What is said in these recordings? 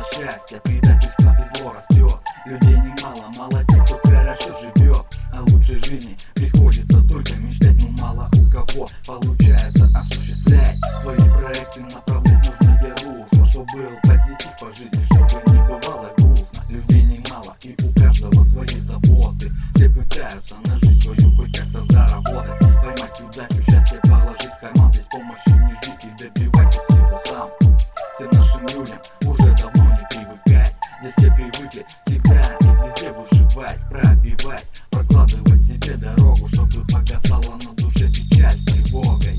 счастья, предательство и зло растет. Людей немало, мало тех, кто хорошо живет. О лучшей жизни приходится только мечтать, но мало у кого получается осуществлять свои проекты, направлять нужное русло, чтобы был позитив по жизни, чтобы не бывало грустно. Людей немало, и у каждого свои заботы. Все пытаются на жизнь свою хоть как-то заработать, поймать удачу, счастье положить в карман. Здесь помощи не жди и добивайся всего сам. Всем нашим людям уже давно не привыкать, здесь все привыкли всегда и везде выживать, пробивать, прокладывать себе дорогу, чтобы погасала на душе печаль с тревогой.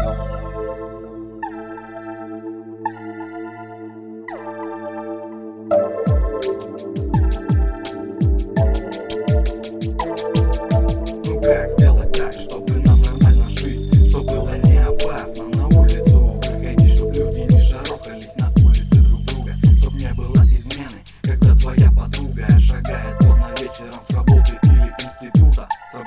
Ну как сделать так, чтобы нам нормально жить, чтобы было не опасно на улицу выходить, чтоб люди не шарохались на улице друг друга, чтоб не было измены, когда твоя подруга шагает поздно вечером с работы или института,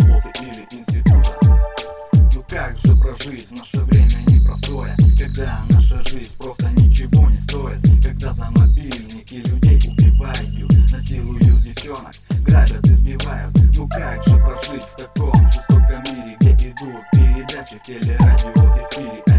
Ну как же прожить наше время непростое, когда наша жизнь просто ничего не стоит, когда за мобильники людей убивают, насилуют девчонок, грабят, избивают. Ну как же прожить в таком жестоком мире, где идут передачи в телерадиоэфире?